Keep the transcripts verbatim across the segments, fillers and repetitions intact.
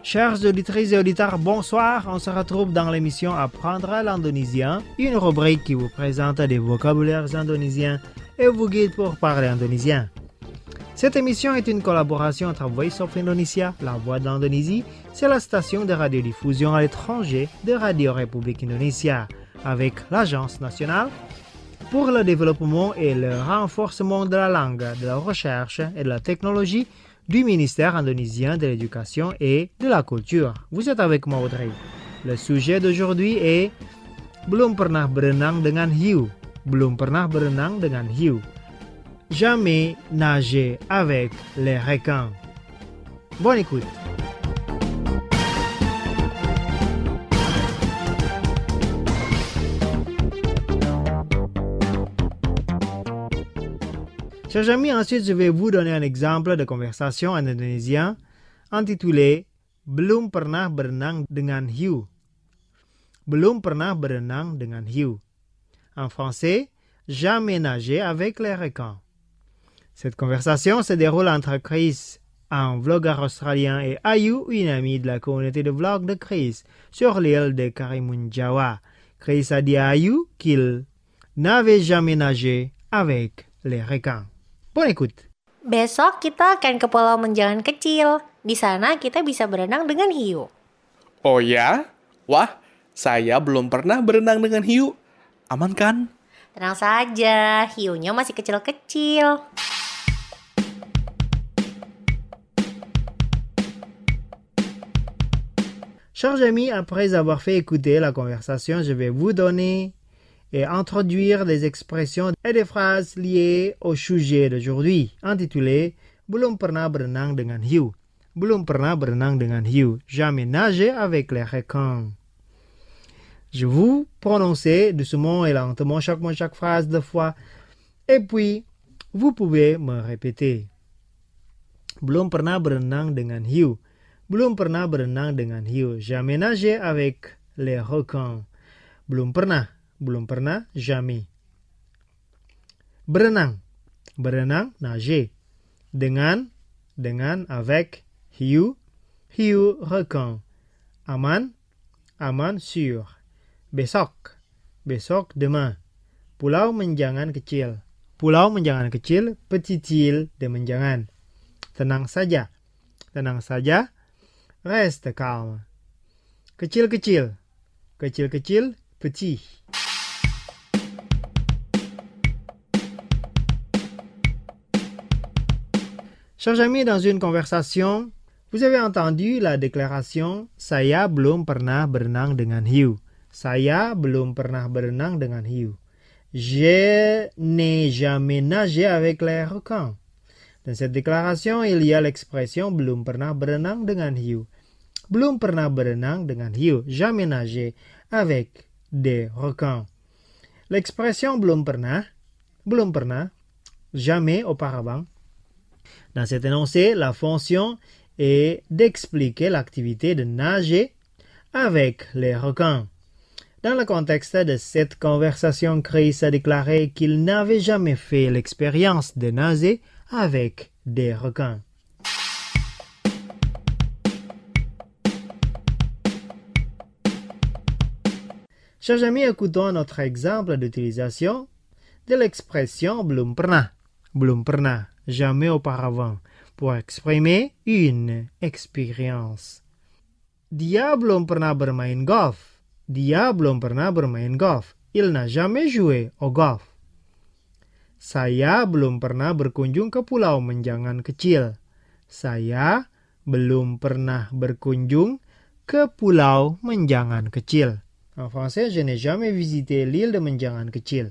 Chers auditrices et auditeurs, bonsoir. On se retrouve dans l'émission Apprendre l'indonésien, une rubrique qui vous présente des vocabulaires indonésiens et vous guide pour parler indonésien. Cette émission est une collaboration entre Voice of Indonesia, la voix de l'Indonésie, c'est la station de radiodiffusion à l'étranger de Radio République Indonésia, avec l'Agence nationale pour le développement et le renforcement de la langue, de la recherche et de la technologie du ministère indonésien de l'Éducation et de la Culture. Vous êtes avec moi, Audrey. Le sujet d'aujourd'hui est Belum pernah berenang dengan hiu. Belum pernah berenang dengan hiu. Jamais nager avec les requins. Bonne écoute. Chers amis, ensuite je vais vous donner un exemple de conversation en indonésien intitulé Belum pernah berenang dengan hiu. Belum pernah berenang dengan hiu. En français, jamais nager avec les requins. Cette conversation se déroule entre Chris, un vlogueur australien, et Ayu, une amie de la communauté de vlog de Chris, sur l'île de Karimun Jawa. Chris a dit à Ayu qu'il n'avait jamais nagé avec les requins. Bonne écoute. Besok kita akan ke Pulau Menjangan Kecil. Di sana kita bisa berenang dengan hiu. Oh ya? Wah, saya belum pernah berenang dengan hiu. Aman kan? Tenang saja, hiunya masih kecil-kecil. Chers amis, après avoir fait écouter la conversation, je vais vous donner et introduire des expressions et des phrases liées au sujet d'aujourd'hui, intitulé Belum pernah berenang dengan hiu. Belum pernah berenang dengan hiu. Jamais nager avec les requins. Je vous prononcer doucement et lentement chaque mot, chaque phrase deux fois, et puis vous pouvez me répéter. Belum pernah berenang dengan hiu. Belum pernah berenang dengan hiu. Jamais nager avec les requins. Belum pernah. Belum pernah, jamais. Berenang. Berenang, nager. Dengan, dengan, avec, hiu, hiu, requin. Aman, aman, sûr. Besok. Besok, demain. Pulau Menjangan Kecil. Pulau Menjangan Kecil, petite île de Menjangan. Tenang saja. Tenang saja. Reste calme. Kecil-kecil. Kecil-kecil, petit. Chers amis, dans une conversation, vous avez entendu la déclaration Saya belum pernah berenang dengan hiu. Saya belum pernah berenang dengan hiu. Je n'ai jamais nagé avec les requins. Dans cette déclaration, il y a l'expression belum pernah berenang dengan hiu. Belum pernah berenang dengan hiu. Jamais nagé avec des requins. L'expression belum pernah, belum pernah, jamais auparavant. Dans cet énoncé, la fonction est d'expliquer l'activité de nager avec les requins. Dans le contexte de cette conversation, Chris a déclaré qu'il n'avait jamais fait l'expérience de nager avec des requins. Chers amis, écoutons notre exemple d'utilisation de l'expression belum pernah. Belum pernah, jamais auparavant, pour exprimer une expérience. Dia belum pernah bermain golf. Dia belum pernah bermain golf. Il n'a jamais joué au golf. Saya belum pernah berkunjung ke Pulau Menjangan Kecil. Saya belum pernah berkunjung ke Pulau Menjangan Kecil. En français, je n'ai jamais visité l'île de Menjangan Kecil.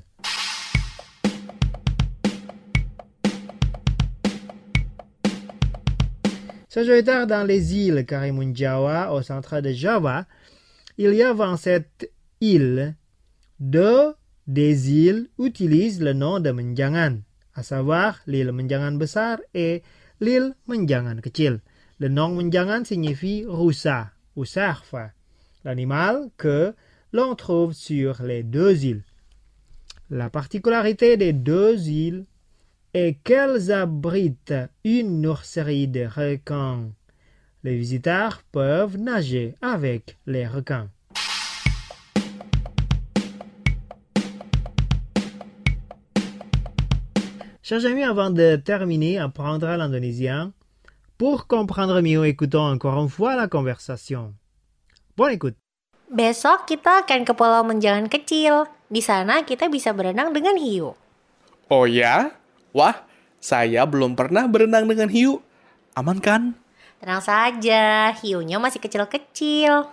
Sagittaire, dans les îles Karimun Jawa, au centre de Java, il y a vingt-sept îles. Deux des îles utilisent le nom de Menjangan, à savoir l'île Menjangan Besar et l'île Menjangan Kecil. Le nom Menjangan signifie rusa ou cerf, l'animal que l'on trouve sur les deux îles. La particularité des deux îles est qu'elles abritent une nurserie de requins. Les visiteurs peuvent nager avec les requins. Chers amis, avant de terminer, apprendre l'indonésien. Pour comprendre mieux, écoutons encore une fois la conversation. Bonne écoute. Besok kita akan ke Pulau Menjangan Kecil. Di sana kita bisa berenang dengan hiu. Oh ya? Wah, saya belum pernah berenang dengan hiu. Aman kan? Tenang saja, hiunya masih kecil-kecil.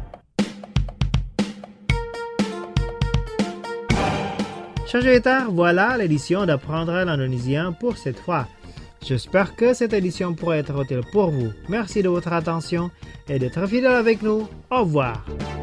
Chers auditeurs, voilà l'édition d'apprendre l'indonésien pour cette fois. J'espère que cette édition pourra être utile pour vous. Merci de votre attention et d'être fidèle avec nous. Au revoir.